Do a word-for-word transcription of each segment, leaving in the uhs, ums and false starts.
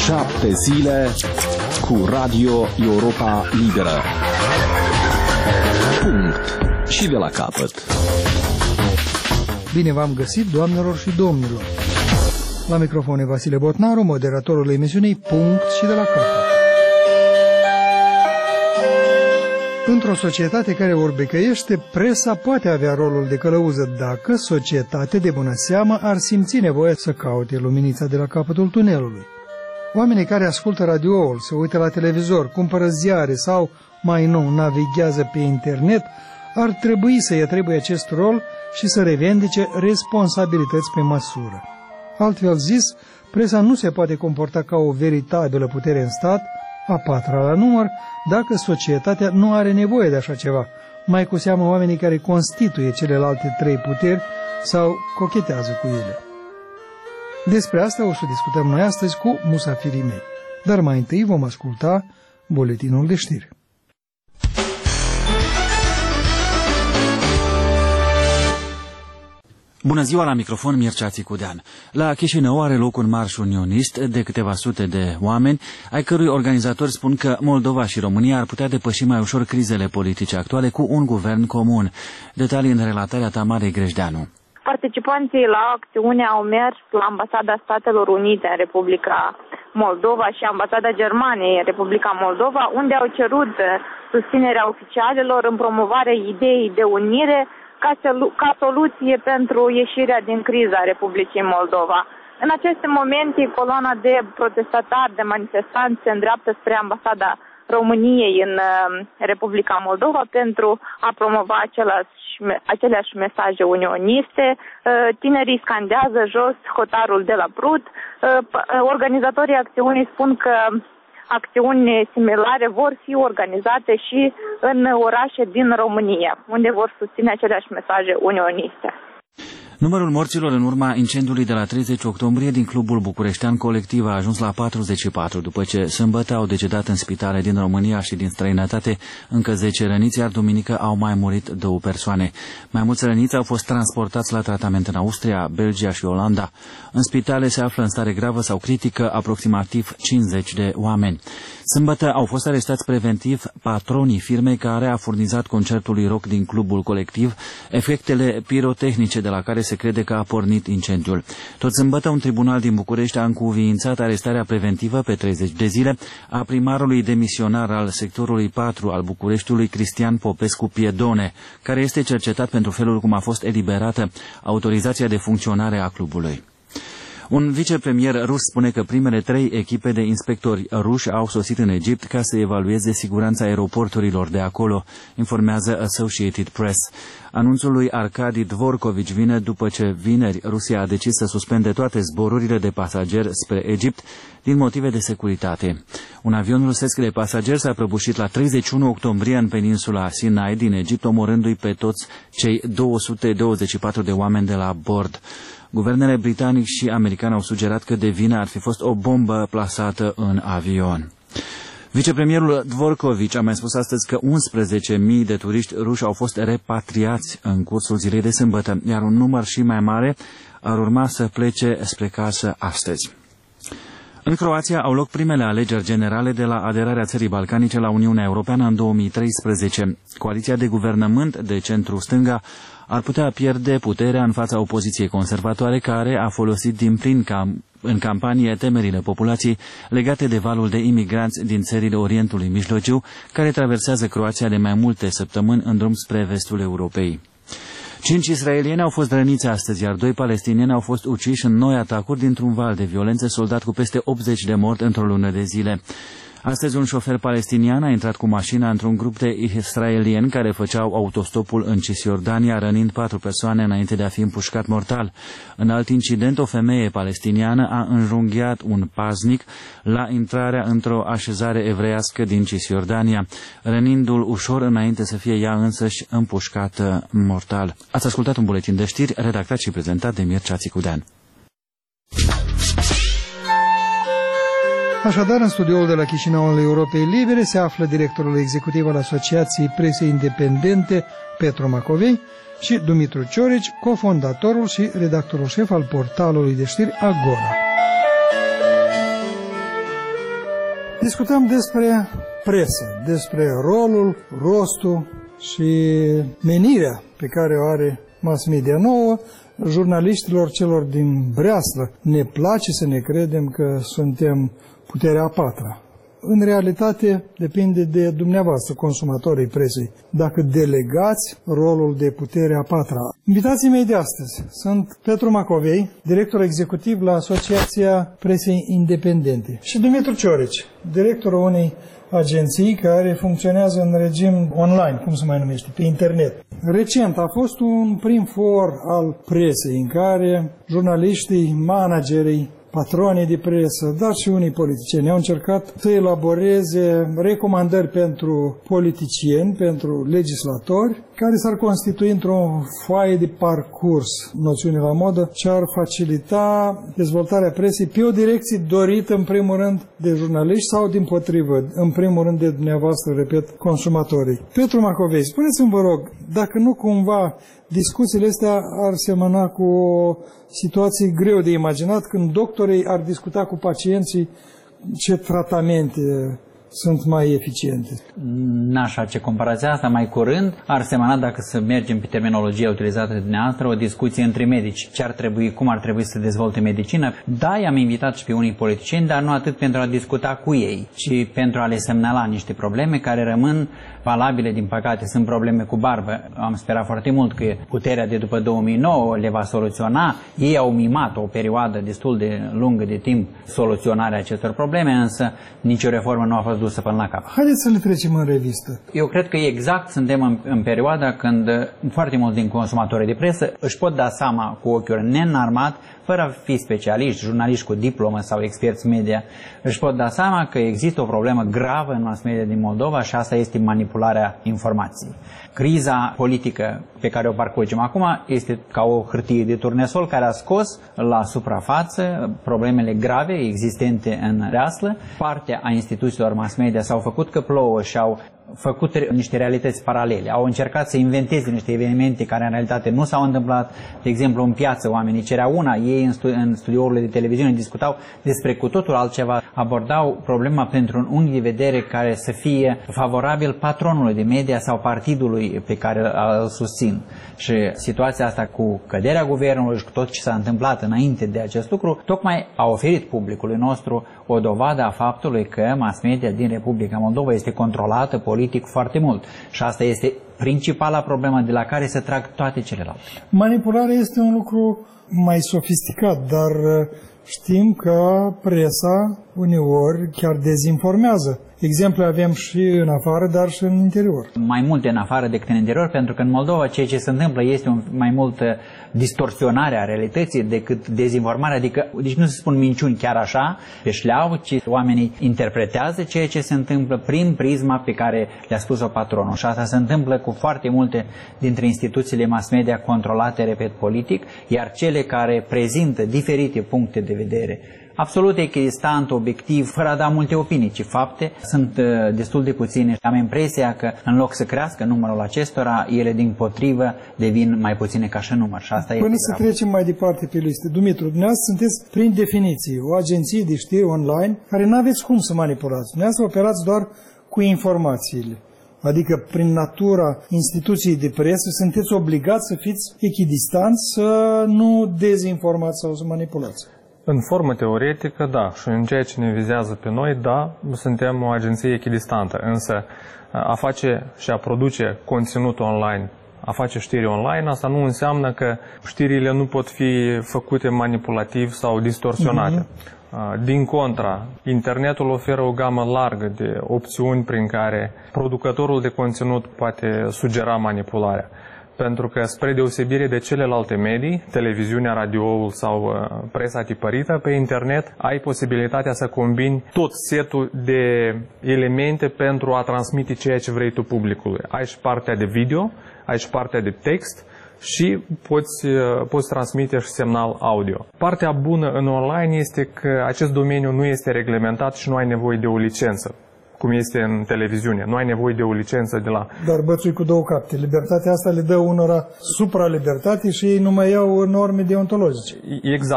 Șapte zile cu Radio Europa Liberă. Punct. Și de la capăt. Bine v-am găsit, doamnelor și domnilor. La microfon e Vasile Botnaru, moderatorul emisiunii Punct și de la capăt. Într-o societate care orbecăiește, presa poate avea rolul de călăuză dacă societatea de bună seamă ar simți nevoie să caute luminița de la capătul tunelului. Oamenii care ascultă radioul, se uită la televizor, cumpără ziare sau, mai nou, navighează pe internet, ar trebui să-i atribuie acest rol și să revendice responsabilități pe măsură. Altfel zis, presa nu se poate comporta ca o veritabilă putere în stat, a patra la număr, dacă societatea nu are nevoie de așa ceva, mai cu seamă oamenii care constituie celelalte trei puteri sau cochetează cu ele. Despre asta o să discutăm noi astăzi cu musafirii mei, dar mai întâi vom asculta buletinul de știri. Bună ziua, la microfon Mircea Țicudean. La Chișinău are loc un marș unionist de câteva sute de oameni, ai cărui organizatori spun că Moldova și România ar putea depăși mai ușor crizele politice actuale cu un guvern comun. Detalii în relatarea Tamarei Grejdeanu. Participanții la acțiune au mers la Ambasada Statelor Unite în Republica Moldova și Ambasada Germaniei în Republica Moldova, unde au cerut susținerea oficialilor în promovarea ideii de unire ca, ca soluție pentru ieșirea din criza Republicii Moldova. În aceste momente, coloana de protestatari, de manifestanți se îndreaptă spre Ambasada României în Republica Moldova pentru a promova același, aceleași mesaje unioniste. Tinerii scandează jos hotarul de la Prut. Organizatorii acțiunii spun că acțiuni similare vor fi organizate și în orașe din România, unde vor susține aceleași mesaje unioniste. Numărul morților în urma incendiului de la treizeci octombrie din clubul bucureștean Colectiv a ajuns la patruzeci și patru, după ce sâmbătă au decedat în spitale din România și din străinătate încă zece răniți, iar duminică au mai murit două persoane. Mai mulți răniți au fost transportați la tratament în Austria, Belgia și Olanda. În spitale se află în stare gravă sau critică aproximativ cincizeci de oameni. Sâmbătă au fost arestați preventiv patronii firmei care a furnizat concertului rock din clubul Colectiv efectele pirotehnice de la care se crede că a pornit incendiul. Tot sâmbătă, un tribunal din București a încuviințat arestarea preventivă pe treizeci de zile a primarului demisionar al sectorului patru al Bucureștiului, Cristian Popescu Piedone, care este cercetat pentru felul cum a fost eliberată autorizația de funcționare a clubului. Un vicepremier rus spune că primele trei echipe de inspectori ruși au sosit în Egipt ca să evalueze siguranța aeroporturilor de acolo, informează Associated Press. Anunțul lui Arkady Dvorkovic vine după ce vineri Rusia a decis să suspende toate zborurile de pasageri spre Egipt din motive de securitate. Un avion rusesc de pasageri s-a prăbușit la treizeci și unu octombrie în peninsula Sinai din Egipt, omorându-i pe toți cei două sute douăzeci și patru de oameni de la bord. Guvernele britanic și american au sugerat că de vină ar fi fost o bombă plasată în avion. Vicepremierul Dvorkovic a mai spus astăzi că unsprezece mii de turiști ruși au fost repatriați în cursul zilei de sâmbătă, iar un număr și mai mare ar urma să plece spre casă astăzi. În Croația au loc primele alegeri generale de la aderarea țării balcanice la Uniunea Europeană în două mii treisprezece. Coaliția de guvernământ de centru-stânga ar putea pierde puterea în fața opoziției conservatoare, care a folosit din plin cam, în campanie temerile populației legate de valul de imigranți din țările Orientului Mijlociu, care traversează Croația de mai multe săptămâni în drum spre vestul Europei. Cinci israelieni au fost răniți astăzi, iar doi palestinieni au fost uciși în noi atacuri dintr-un val de violență soldat cu peste optzeci de morți într-o lună de zile. Astăzi, un șofer palestinian a intrat cu mașina într-un grup de israelieni care făceau autostopul în Cisjordania, rănind patru persoane înainte de a fi împușcat mortal. În alt incident, o femeie palestiniană a înjunghiat un paznic la intrarea într-o așezare evreiască din Cisjordania, rănindu-l ușor înainte să fie ea însăși împușcată mortal. Ați ascultat un buletin de știri redactat și prezentat de Mircea Țicudean. Așadar, în studioul de la Chișinău al Europei Libere se află directorul executiv al Asociației Presei Independente, Petru Macovei, și Dumitru Ciorici, cofondatorul și redactorul șef al portalului de știri Agora. Discutăm despre presă, despre rolul, rostul și menirea pe care o are mass media nouă. Jurnaliștilor celor din breaslă ne place să ne credem că suntem puterea a patra. În realitate, depinde de dumneavoastră, consumatorii presei, dacă delegați rolul de putere a patra. Invitații mei de astăzi sunt Petru Macovei, director executiv la Asociația Presei Independente, și Dumitru Ciorici, directorul unei agenții care funcționează în regim online, cum se mai numește, pe internet. Recent a fost un prim for al presei în care jurnaliștii, managerii, patronii de presă, dar și unii politicieni au încercat să elaboreze recomandări pentru politicieni, pentru legislatori, care s-ar constitui într-o foaie de parcurs, noțiune la modă, ce ar facilita dezvoltarea presei pe o direcție dorită în primul rând de jurnaliști sau dimpotrivă, în primul rând de dumneavoastră, repet, consumatorii. Petru Macovei, spuneți-mi, vă rog, dacă nu cumva discuțiile astea ar semăna cu o situație greu de imaginat când doctorii ar discuta cu pacienții ce tratamente sunt mai eficiente. N-aș face comparația asta. Mai curând ar semăna, dacă să mergem pe terminologia utilizată de dumneavoastră, o discuție între medici. Ce ar trebui, cum ar trebui să dezvolte medicină? Da, i-am invitat și pe unii politicieni, dar nu atât pentru a discuta cu ei, ci pentru a le semnala niște probleme care rămân valabile, din păcate. Sunt probleme cu barbă. Am sperat foarte mult că puterea de după două mii nouă le va soluționa. Ei au mimat o perioadă destul de lungă de timp soluționarea acestor probleme, însă nicio reformă nu a fost dusă până la cap. Haideți să le trecem în revistă. Eu cred că exact suntem în, în perioada când foarte mulți din consumatorii de presă își pot da seama cu ochiul neînarmat, fără a fi specialiști, jurnaliști cu diplomă sau experți media, își pot da seama că există o problemă gravă în mass media din Moldova și asta este manipularea informației. Criza politică pe care o parcurgem acum este ca o hârtie de turnesol care a scos la suprafață problemele grave existente în breaslă. Partea a instituțiilor mass media s-au făcut că plouă și au făcut niște realități paralele. Au încercat să inventeze niște evenimente care în realitate nu s-au întâmplat. De exemplu, în piață oamenii cereau una, ei în, stu- în studiourile de televiziune discutau despre cu totul altceva, abordau problema pentru un unghi de vedere care să fie favorabil patronului de media sau partidului pe care îl susțin. Și situația asta cu căderea guvernului și cu tot ce s-a întâmplat înainte de acest lucru, tocmai a oferit publicului nostru o dovadă a faptului că mass media din Republica Moldova este controlată politic foarte mult. Și asta este principala problemă de la care se trag toate celelalte. Manipularea este un lucru mai sofisticat, dar știm că presa uneori chiar dezinformează. Exemple avem și în afară, dar și în interior. Mai multe în afară decât în interior, pentru că în Moldova ceea ce se întâmplă este un, mai multă distorsionare a realității decât dezinformare, adică, deci nu se spun minciuni chiar așa, pe șleau, ci oamenii interpretează ceea ce se întâmplă prin prisma pe care le-a spus-o patronul. Și asta se întâmplă cu foarte multe dintre instituțiile mass media controlate, repet, politic, iar cele care prezintă diferite puncte de vedere absolut echidistant, obiectiv, fără a da multe opinii, ci fapte, sunt uh, destul de puține. Am impresia că în loc să crească numărul acestora, ele dimpotrivă devin mai puține ca și număr. Și asta Până este să grav. trecem mai departe pe listă, Dumitru, dumneavoastră sunteți prin definiție o agenție de știri online care nu aveți cum să manipulați. Dumneavoastră operați doar cu informațiile. Adică, prin natura instituției de presă, sunteți obligați să fiți echidistanți, să nu dezinformați sau să manipulați. În formă teoretică, da, și în ceea ce ne vizează pe noi, da, suntem o agenție echidistantă, însă a face și a produce conținut online, a face știri online, asta nu înseamnă că știrile nu pot fi făcute manipulativ sau distorsionate. Uh-huh. Din contra, internetul oferă o gamă largă de opțiuni prin care producătorul de conținut poate sugera manipularea. Pentru că, spre deosebire de celelalte medii, televiziunea, radioul sau uh, presa tipărită, pe internet ai posibilitatea să combini tot setul de elemente pentru a transmite ceea ce vrei tu publicului. Ai și partea de video, ai și partea de text și poți, uh, poți transmite și semnal audio. Partea bună în online este că acest domeniu nu este reglementat și nu ai nevoie de o licență, cum este în televiziune. Nu ai nevoie de o licență de la... Dar bățui cu două capete. Libertatea asta le dă unora supra-libertate și ei nu mai iau norme deontologice. Exact.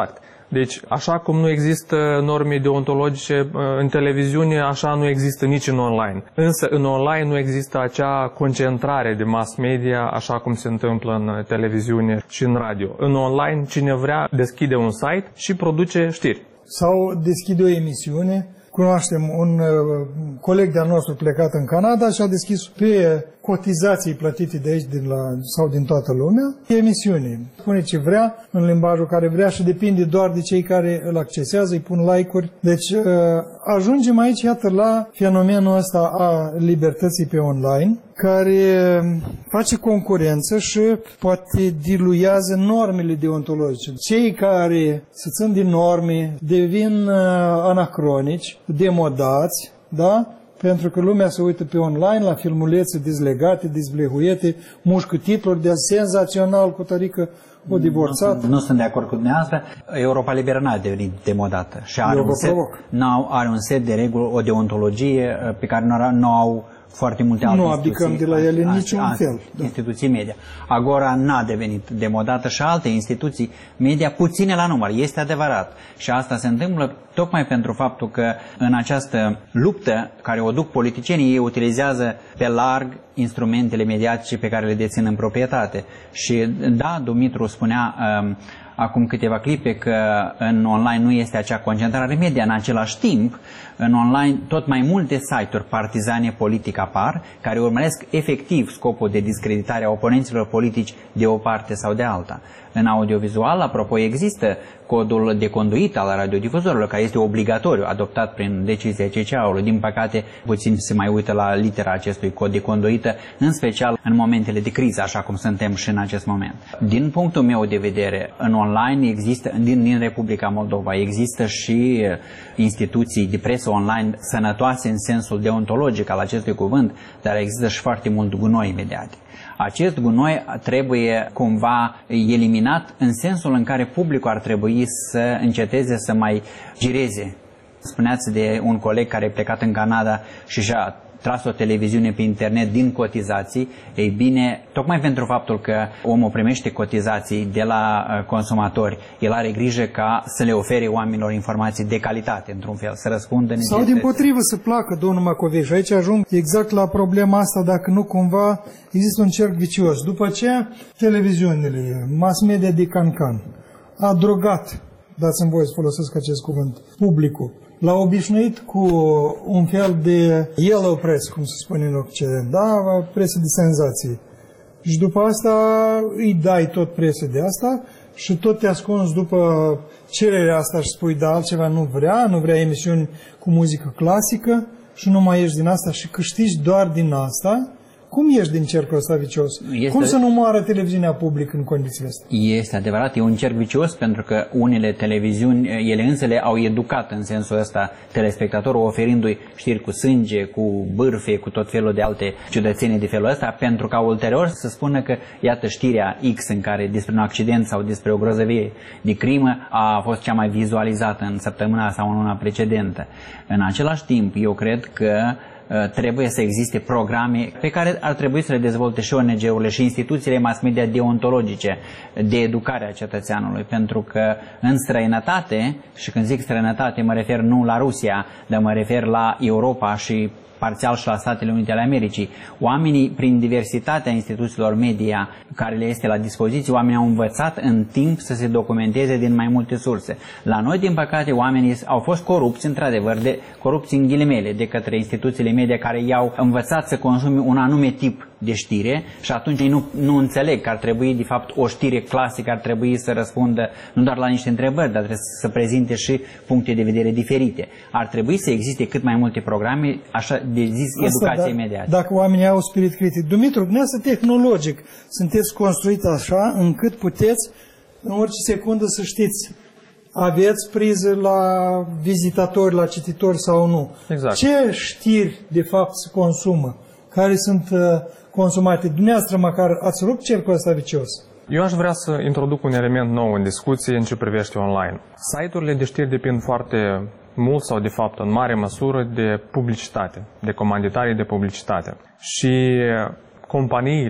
Deci, așa cum nu există norme deontologice în televiziune, așa nu există nici în online. Însă, în online nu există acea concentrare de mass media, așa cum se întâmplă în televiziune și în radio. În online, cine vrea deschide un site și produce știri. Sau deschide o emisiune. Cunoaștem un uh, coleg de-al nostru plecat în Canada și a deschis pe cotizații plătite de aici din la, sau din toată lumea emisiune. Spune ce vrea, în limbajul care vrea și depinde doar de cei care îl accesează, îi pun like-uri. Deci uh, ajungem aici, iată, la fenomenul ăsta a libertății pe online, care face concurență și poate diluează normele deontologice. Cei care se țin din norme devin uh, anacronici, demodați, da? Pentru că lumea se uită pe online la filmulețe dezlegate, dezvlehuiete, mușcă titluri de senzațional cu tărică o divorțată. Nu, nu sunt de acord cu dumneavoastră. Europa Liberă n-a devenit demodată și are un, set, are un set de reguli, o deontologie pe care nu au foarte multe alte nu abdicăm de la ele niciun a, fel. Da. Instituții media. Agora n-a devenit demodată și alte instituții media, puține la număr, este adevărat. Și asta se întâmplă tocmai pentru faptul că în această luptă care o duc politicienii, ei utilizează pe larg instrumentele mediatice pe care le dețin în proprietate. Și da, Dumitru spunea um, acum câteva clipe că în online nu este acea concentrare media. În același timp, în online tot mai multe site-uri partizane politic apar, care urmăresc efectiv scopul de discreditare a oponenților politici de o parte sau de alta. În audiovizual, apropo, există codul de conduită al radiodifuzorilor, care este obligatoriu, adoptat prin decizia C C A-ului. Din păcate, puțin se mai uită la litera acestui cod de conduită, în special în momentele de criză, așa cum suntem și în acest moment. Din punctul meu de vedere, în online există, din, din Republica Moldova, există și instituții de presă online sănătoase în sensul deontologic al acestui cuvânt, dar există și foarte mult gunoi mediatic. Acest gunoi trebuie cumva eliminat în sensul în care publicul ar trebui să înceteze să mai gireze. Spuneați de un coleg care a plecat în Canada și și-a tras o televiziune pe internet din cotizații. Ei bine, tocmai pentru faptul că omul primește cotizații de la consumatori, el are grijă ca să le ofere oamenilor informații de calitate, într-un fel, să răspundă în sau din potrivă să placă, domnul Macovei. Și aici ajung exact la problema asta, dacă nu cumva există un cerc vicios. După aceea, televiziunile, mass media de cancan, a drogat, dați-mi voie să folosesc acest cuvânt, publicul. L-a obișnuit cu un fel de yellow press, cum se spune în Occident, da? Presă de senzații. Și după asta îi dai tot presă de asta și tot te ascunzi după cererea asta și spui, da, altceva nu vrea, nu vrea emisiuni cu muzică clasică și nu mai ești din asta și câștigi doar din asta. Cum ieși din cercul ăsta vicios? Este... Cum să nu moară televiziunea publică în condițiile astea? Este adevărat, e un cerc vicios pentru că unele televiziuni, ele însele au educat în sensul ăsta telespectatorul, oferindu-i știri cu sânge, cu bârfe, cu tot felul de alte ciudățenii de felul ăsta, pentru ca ulterior să spună că, iată, știrea X în care despre un accident sau despre o grozăvie de crimă a fost cea mai vizualizată în săptămâna sau în luna precedentă. În același timp, eu cred că trebuie să existe programe pe care ar trebui să le dezvolte și O N G-urile și instituțiile mass media deontologice de educare a cetățeanului, pentru că în străinătate, și când zic străinătate mă refer nu la Rusia, dar mă refer la Europa și parțial și la Statele Unite ale Americii, oamenii, prin diversitatea instituțiilor media care le este la dispoziție, oamenii au învățat în timp să se documenteze din mai multe surse. La noi, din păcate, oamenii au fost corupți, într-adevăr, de corupți în ghilimele, de către instituțiile media care i-au învățat să consume un anume tip de știre și atunci ei nu, nu înțeleg că ar trebui, de fapt, o știre clasică ar trebui să răspundă nu doar la niște întrebări, dar trebuie să prezinte și puncte de vedere diferite. Ar trebui să existe cât mai multe programe, așa de zis, educație mediatică. Dacă oamenii au spirit critic. Dumitru, dumneavoastră tehnologic sunteți construit așa încât puteți în orice secundă să știți aveți priză la vizitatori, la cititori sau nu. Exact. Ce știri de fapt se consumă? Care sunt uh, consumate? Dumneavoastră măcar ați rupt cercul ăsta vicios? Eu aș vrea să introduc un element nou în discuție în ce privește online. Site-urile de știri depind foarte mult sau de fapt în mare măsură de publicitate, de comanditarii de publicitate. Și companiile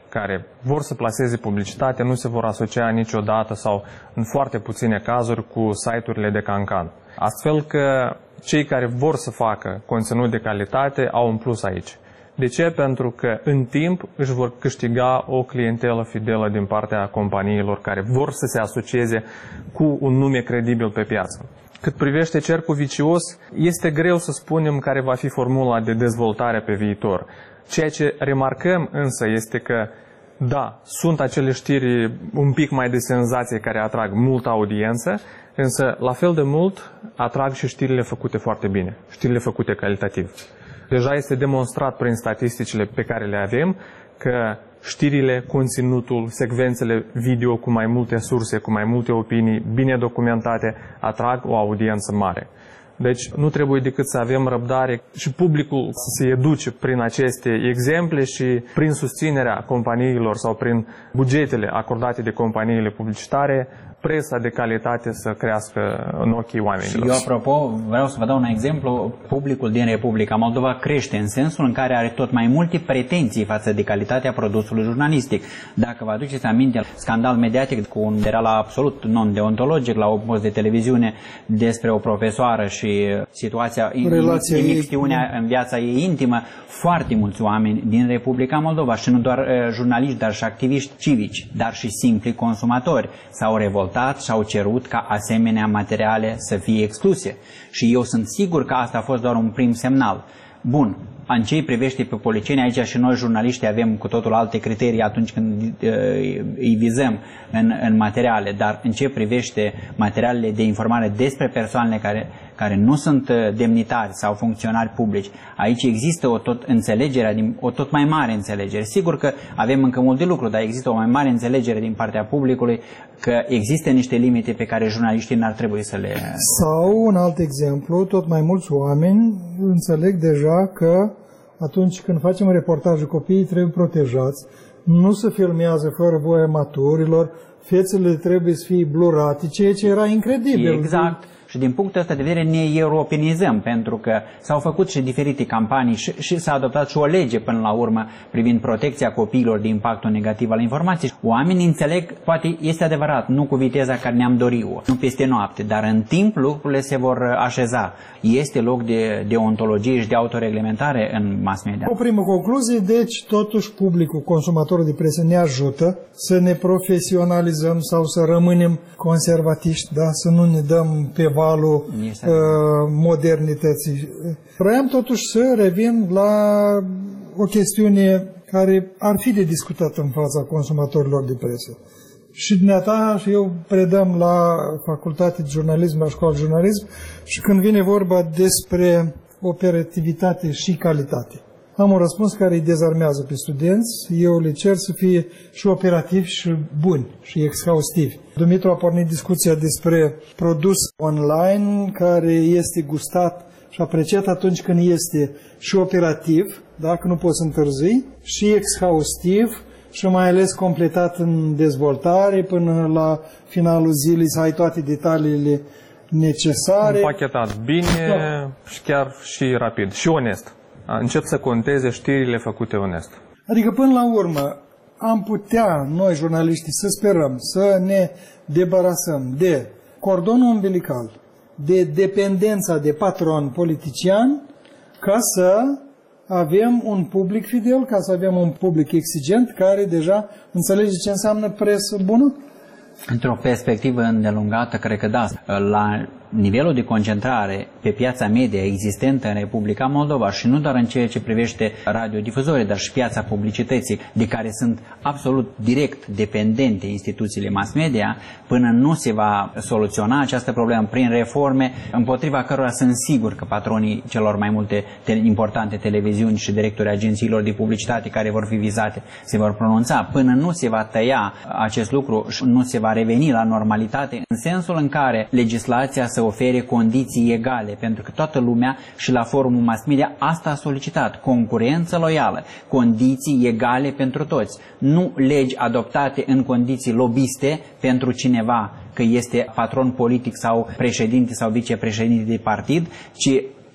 care vor să plaseze publicitate nu se vor asocia niciodată sau în foarte puține cazuri cu site-urile de cancan. Astfel că cei care vor să facă conținut de calitate au un plus aici. De ce? Pentru că în timp își vor câștiga o clientelă fidelă din partea companiilor care vor să se asocieze cu un nume credibil pe piață. Cât privește cercul vicios, este greu să spunem care va fi formula de dezvoltare pe viitor. Ceea ce remarcăm însă este că, da, sunt acele știri un pic mai de senzație care atrag multă audiență, însă la fel de mult atrag și știrile făcute foarte bine, știrile făcute calitativ. Deja este demonstrat prin statisticile pe care le avem că știrile, conținutul, secvențele video cu mai multe surse, cu mai multe opinii, bine documentate, atrag o audiență mare. Deci nu trebuie decât să avem răbdare și publicul să se educe prin aceste exemple și prin susținerea companiilor sau prin bugetele acordate de companiile publicitare, presa de calitate să crească în ochii oamenilor. Eu, apropo, vreau să vă dau un exemplu. Publicul din Republica Moldova crește în sensul în care are tot mai multe pretenții față de calitatea produsului jurnalistic. Dacă vă aduceți aminte, scandal mediatic cu un material absolut non-deontologic la un post de televiziune despre o profesoară și situația, imixtiunea în viața ei intimă, foarte mulți oameni din Republica Moldova și nu doar uh, jurnaliști, dar și activiști civici, dar și simpli consumatori s-au revoltat și au cerut ca asemenea materiale să fie excluse. Și eu sunt sigur că asta a fost doar un prim semnal. Bun, în ce îi privește pe policieni, aici și noi jurnaliști avem cu totul alte criterii atunci când uh, îi vizăm în, în materiale, dar în ce privește materialele de informare despre persoanele care, care nu sunt demnitari sau funcționari publici, aici există o tot înțelegere, o tot mai mare înțelegere. Sigur că avem încă mult de lucru, dar există o mai mare înțelegere din partea publicului că există niște limite pe care jurnaliștii n-ar trebui să le... Sau, un alt exemplu, tot mai mulți oameni înțeleg deja că atunci când facem reportajul, copiii trebuie protejați, nu se filmează fără voia maturilor, fețele trebuie să fie blurate, ceea ce era incredibil. Exact. Și din punctul ăsta de vedere ne europenizăm, pentru că s-au făcut și diferite campanii și, și s-a adoptat și o lege până la urmă privind protecția copiilor de impactul negativ al informației. Oamenii înțeleg, poate este adevărat, nu cu viteza care ne-am dorit, nu peste noapte, dar în timp lucrurile se vor așeza. Este loc de deontologie și de autoreglementare în mass media. O primă concluzie, deci totuși publicul, consumatorul de presă ne ajută să ne profesionalizăm sau să rămânem conservatiști, da? Să nu ne dăm pe valul uh, modernității. Vreau totuși să revin la o chestiune care ar fi de discutat în fața consumatorilor de presă. Și dumneata și eu predăm la Facultate de Jurnalism, la Școala de Jurnalism, și când vine vorba despre operativitate și calitate. Am un răspuns care îi dezarmează pe studenți. Eu le cer să fie și operativi și buni și exhaustivi. Dumitru a pornit discuția despre produs online care este gustat și apreciat atunci când este și operativ, dacă nu poți întârzi, și exhaustiv și mai ales completat în dezvoltare până la finalul zilei să ai toate detaliile necesare. Împachetat bine da. Și chiar și rapid și onest. Încep să conteze știrile făcute onest. Adică, până la urmă, am putea, noi, jurnaliștii, să sperăm să ne debarasăm de cordonul umbilical, de dependența de patron politician, ca să avem un public fidel, ca să avem un public exigent, care deja înțelege ce înseamnă presă bună? Într-o perspectivă îndelungată, cred că da. La nivelul de concentrare pe piața media existentă în Republica Moldova și nu doar în ceea ce privește radiodifuzorii, dar și piața publicității, de care sunt absolut direct dependente instituțiile mass media, până nu se va soluționa această problemă prin reforme, împotriva cărora sunt sigur că patronii celor mai multe te- importante televiziuni și directorii agențiilor de publicitate care vor fi vizate se vor pronunța. Până nu se va tăia acest lucru și nu se va reveni la normalitate, în sensul în care legislația să ofere condiții egale, pentru că toată lumea și la forumul mass media asta a solicitat, concurență loială, condiții egale pentru toți, nu legi adoptate în condiții lobiste pentru cineva că este patron politic sau președinte sau vicepreședinte de partid, ci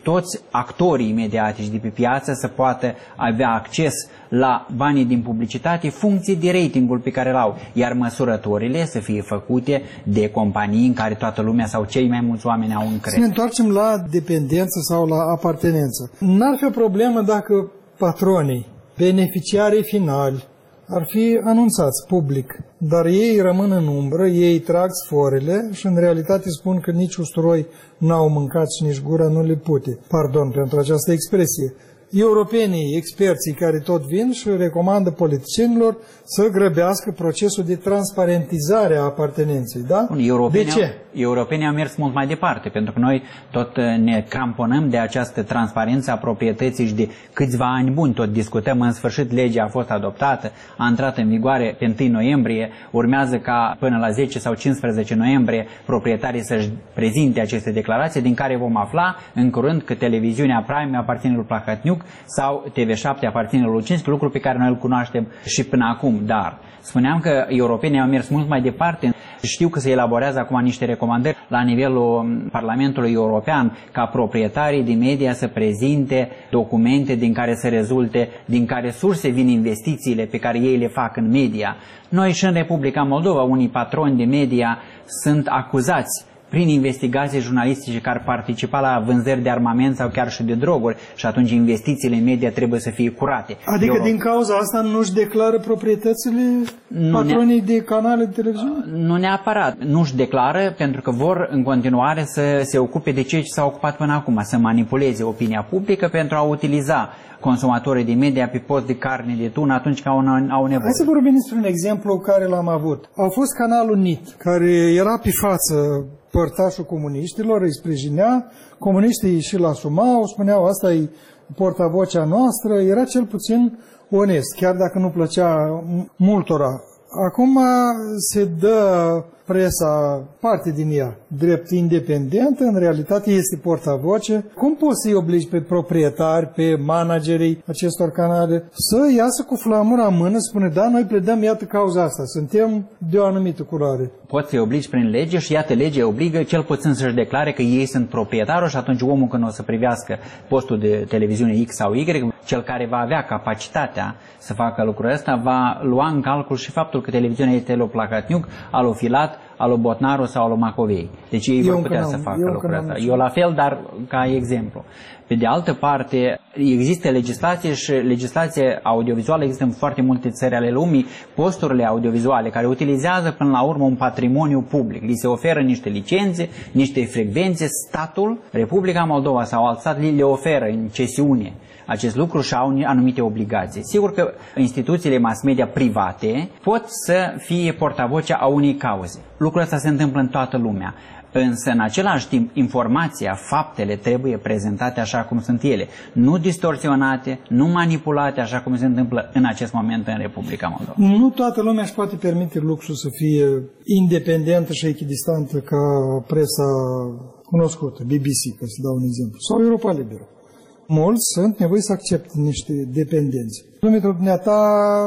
toți actorii mediatici de pe piață să poată avea acces la banii din publicitate, funcție de ratingul pe care îl au, iar măsurătorile să fie făcute de companii în care toată lumea sau cei mai mulți oameni au încredere. Să ne întoarcem la dependență sau la apartenență. N-ar fi o problemă dacă patronii, beneficiarii finali, ar fi anunțați public, dar ei rămân în umbră, ei trag sforile și în realitate spun că nici usturoi n-au mâncat și nici gura nu le pute. Pardon pentru această expresie. Europenii, experții care tot vin și recomandă politicienilor să grăbească procesul de transparentizare a apartenenței, da? Europenii de ce? Au, europenii au mers mult mai departe, pentru că noi tot ne cramponăm de această transparență a proprietății și de câțiva ani buni, tot discutăm, în sfârșit legea a fost adoptată, a intrat în vigoare pe întâi noiembrie, urmează ca până la zece sau cincisprezece noiembrie proprietarii să-și prezinte aceste declarații, din care vom afla în curând că televiziunea Prime aparține lui Plahotniuc sau T V șapte aparține lui Lucinski, lucru pe care noi îl cunoaștem și până acum. Dar spuneam că europenii au mers mult mai departe. Știu că se elaborează acum niște recomandări la nivelul Parlamentului European ca proprietarii de media să prezinte documente din care să rezulte, din care surse vin investițiile pe care ei le fac în media. Noi și în Republica Moldova, unii patroni de media sunt acuzați prin investigații jurnalistice care participa la vânzări de armament sau chiar și de droguri și atunci investițiile în media trebuie să fie curate. Adică Eu... din cauza asta nu-și declară proprietățile nu patronii ne... de canale de televiziune? Nu neapărat. Nu-și declară pentru că vor în continuare să se ocupe de ceea ce s-a ocupat până acum, să manipuleze opinia publică pentru a utiliza consumatorii de media pe post de carne de tun atunci când au nevoie. Hai să vorbim despre un exemplu care l-am avut. A fost canalul N I T, care era pe față părtașul comuniștilor, îi sprijinea, comuniștii și-l asumau, spuneau asta e portavocea noastră, era cel puțin onest, chiar dacă nu plăcea multora. Acum se dă presa, parte din ea, drept independentă, în realitate este portavoce. Cum poți să-i obligi pe proprietari, pe managerii acestor canale să iasă cu flamura în mână, spune, da, noi pledăm, iată cauza asta, suntem de o anumită culoare. Poți să-i obligi prin lege și iată, legea obligă cel puțin să-și declare că ei sunt proprietarul și atunci omul când o să privească postul de televiziune X sau Y, cel care va avea capacitatea să facă lucrul ăsta, va lua în calcul și faptul că televiziunea este lui Plahotniuc, al lui Filat, al lui Botnaru sau al lui Macovei. Deci ei vor putea să facă lucrul ăsta. Eu la fel, dar ca exemplu. Pe de altă parte, există legislație și legislație audiovizuală există în foarte multe țări ale lumii, posturile audiovizuale care utilizează până la urmă un patrimoniu public. Li se oferă niște licențe, niște frecvențe, statul, Republica Moldova sau alt stat le oferă în cesiune acest lucru și au anumite obligații. Sigur că instituțiile mass media private pot să fie portavocea a unei cauze. Lucrul ăsta se întâmplă în toată lumea. Însă, în același timp, informația, faptele trebuie prezentate așa cum sunt ele, nu distorsionate, nu manipulate așa cum se întâmplă în acest moment în Republica Moldova. Nu toată lumea își poate permite luxul să fie independentă și echidistantă ca presa cunoscută, B B C, ca să dau un exemplu, sau Europa Liberă. Mulți sunt nevoiți să accepte niște dependențe. Dumitru, dumneata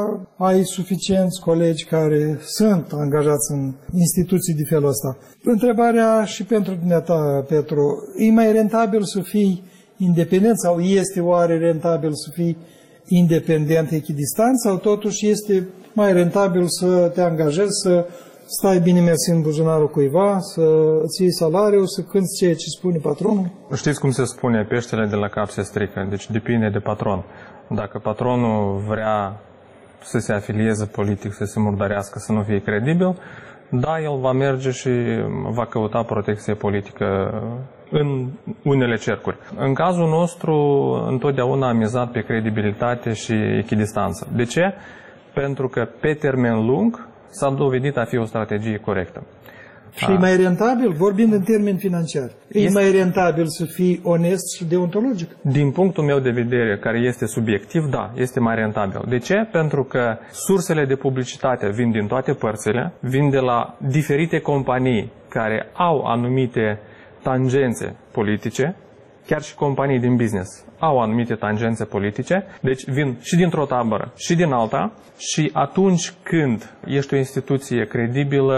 ai suficienți colegi care sunt angajați în instituții de felul ăsta. Întrebarea și pentru dumneata, Petru, e mai rentabil să fii independent sau este oare rentabil să fii independent, echidistant sau totuși este mai rentabil să te angajezi, să stai bine mersi în buzunarul cuiva, să îți iei salariul, să cânti ceea ce spune patronul? Știți cum se spune, peștele de la cap se strică, deci depinde de patron. Dacă patronul vrea să se afilieze politic, să se murdărească, să nu fie credibil, da, el va merge și va căuta protecție politică în unele cercuri. În cazul nostru, întotdeauna am mizat pe credibilitate și echidistanță. De ce? Pentru că pe termen lung s-a dovedit a fi o strategie corectă. Și a. e mai rentabil, vorbind în termeni financiari, e este... mai rentabil să fii onest și deontologic? Din punctul meu de vedere, care este subiectiv, da, este mai rentabil. De ce? Pentru că sursele de publicitate vin din toate părțile, vin de la diferite companii care au anumite tangențe politice, chiar și companii din business au anumite tangențe politice, deci vin și dintr-o tabără și din alta și atunci când ești o instituție credibilă,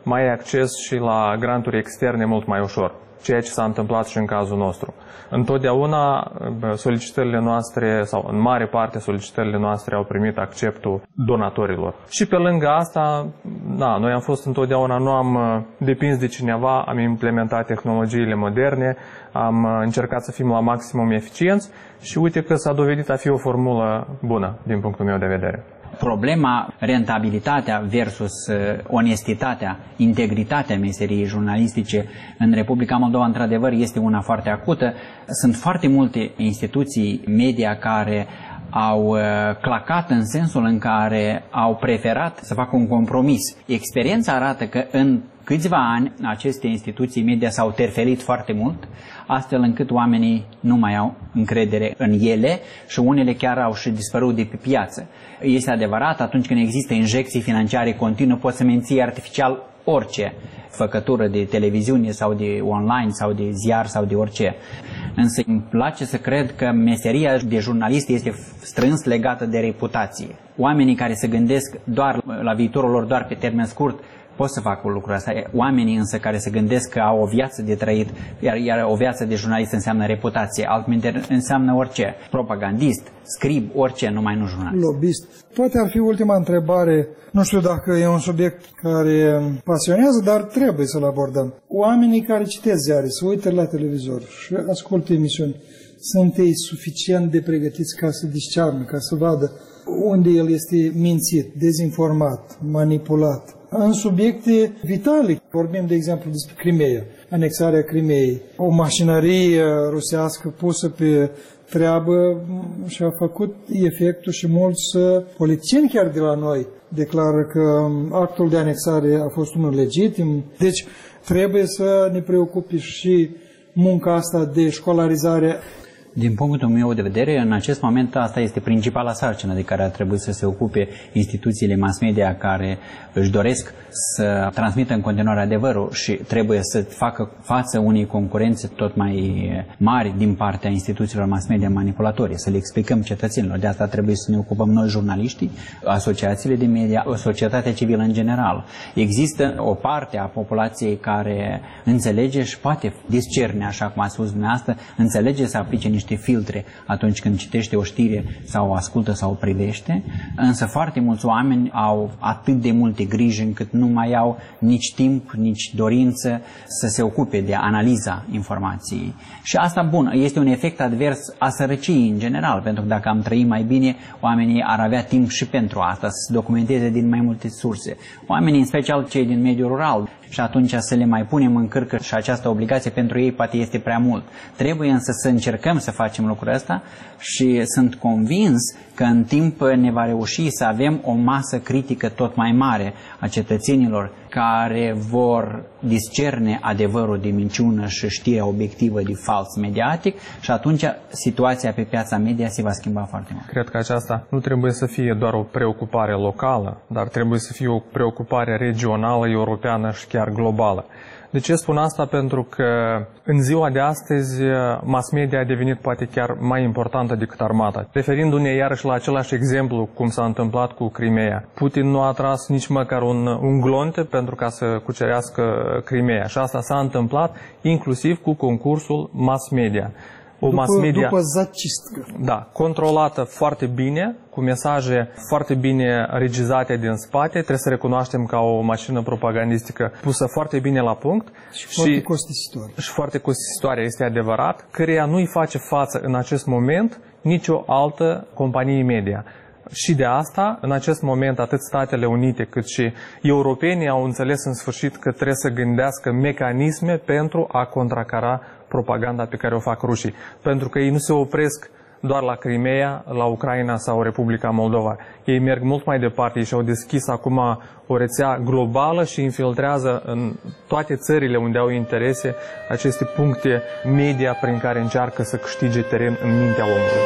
mai ai acces și la granturi externe mult mai ușor, ceea ce s-a întâmplat și în cazul nostru. Întotdeauna solicitările noastre, sau în mare parte solicitările noastre, au primit acceptul donatorilor. Și pe lângă asta, da, noi am fost întotdeauna, nu am depins de cineva, am implementat tehnologiile moderne, am încercat să fim la maximum eficienți și uite că s-a dovedit a fi o formulă bună din punctul meu de vedere. Problema rentabilitatea versus onestitatea, integritatea meseriei jurnalistice în Republica Moldova, într-adevăr, este una foarte acută. Sunt foarte multe instituții media care au clacat în sensul în care au preferat să facă un compromis. Experiența arată că în câțiva ani aceste instituții media s-au terfelit foarte mult, astfel încât oamenii nu mai au încredere în ele și unele chiar au și dispărut de pe piață. Este adevărat, atunci când există injecții financiare continuu, poți să menții artificial orice făcătură de televiziune sau de online sau de ziar sau de orice. Însă îmi place să cred că meseria de jurnalist este strâns legată de reputație. Oamenii care se gândesc doar la viitorul lor, doar pe termen scurt, pot să facă lucrul ăsta. Oamenii însă care se gândesc că au o viață de trăit, iar, iar o viață de jurnalist înseamnă reputație, altminteri înseamnă orice. Propagandist, scrib, orice, numai nu jurnalist. Lobbyist. Poate ar fi ultima întrebare, nu știu dacă e un subiect care pasionează, dar trebuie să-l abordăm. Oamenii care citesc ziare, se uită la televizor și ascultă emisiuni, sunt ei suficient de pregătiți ca să discearnă, ca să vadă unde el este mințit, dezinformat, manipulat? În subiecte vitale, vorbim de exemplu despre Crimeea, anexarea Crimeei, o mașinărie rusească pusă pe treabă și a făcut efectul și mulți politicieni chiar de la noi declară că actul de anexare a fost unul legitim. Deci trebuie să ne preocupe și munca asta de școlarizare. Din punctul meu de vedere, în acest moment asta este principala sarcină de care ar trebui să se ocupe instituțiile mass media care își doresc să transmită în continuare adevărul și trebuie să facă față unei concurențe tot mai mari din partea instituțiilor mass media manipulatorii, să le explicăm cetățenilor. De asta trebuie să ne ocupăm noi, jurnaliștii, asociațiile de media, societatea civilă în general. Există o parte a populației care înțelege și poate discerne, așa cum a spus dumneavoastră, înțelege să aplice niște filtre atunci când citește o știre sau o ascultă sau o privește, însă foarte mulți oameni au atât de multe griji încât nu mai au nici timp, nici dorință să se ocupe de analiza informației. Și asta, bun, este un efect advers a sărăciei în general, pentru că dacă am trăit mai bine, oamenii ar avea timp și pentru asta, să se documenteze din mai multe surse. Oamenii, în special cei din mediul rural, și atunci să le mai punem în cârcă și această obligație pentru ei poate este prea mult. Trebuie însă să încercăm să facem lucrul ăsta și sunt convins că în timp ne va reuși să avem o masă critică tot mai mare a cetățenilor care vor discerne adevărul de minciună și știrea obiectivă de fals mediatic și atunci situația pe piața media se va schimba foarte mult. Cred că aceasta nu trebuie să fie doar o preocupare locală, dar trebuie să fie o preocupare regională, europeană și chiar globală. De ce spun asta? Pentru că în ziua de astăzi mass media a devenit poate chiar mai importantă decât armata. Referindu-ne iarăși la același exemplu cum s-a întâmplat cu Crimeea. Putin nu a tras nici măcar un, un glonte pentru ca să cucerească Crimeea și asta s-a întâmplat inclusiv cu concursul mass media. O după, mass media, după zacistcă. Da, controlată foarte bine, cu mesaje foarte bine regizate din spate, trebuie să recunoaștem ca o mașină propagandistică pusă foarte bine la punct. Și, și foarte costisitoare. Și foarte costisitoare, este adevărat, căreia nu-i face față în acest moment nicio altă companie media. Și de asta, în acest moment, atât Statele Unite cât și europenii au înțeles în sfârșit că trebuie să gândească mecanisme pentru a contracara propaganda pe care o fac rușii. Pentru că ei nu se opresc doar la Crimeea, la Ucraina sau Republica Moldova. Ei merg mult mai departe, ei și-au deschis acum o rețea globală și infiltrează în toate țările unde au interese aceste puncte media prin care încearcă să câștige teren în mintea omului.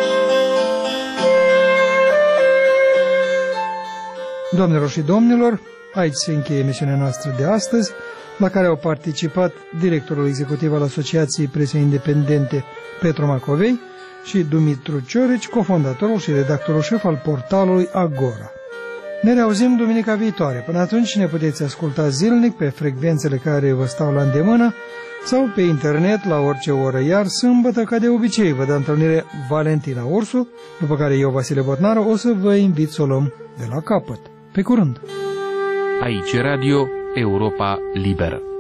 Doamnelor și domnilor, aici se încheie emisiunea noastră de astăzi, la care au participat directorul executiv al Asociației Presei Independente Petru Macovei și Dumitru Ciorici, cofondatorul și redactorul șef al portalului Agora. Ne reauzim duminica viitoare. Până atunci ne puteți asculta zilnic pe frecvențele care vă stau la îndemână sau pe internet la orice oră, iar sâmbătă, ca de obicei, vă dă întâlnire Valentina Ursu, după care eu, Vasile Botnaru, o să vă invit să o luăm de la capăt. Pe curând! Aici Radio Europa Liberă.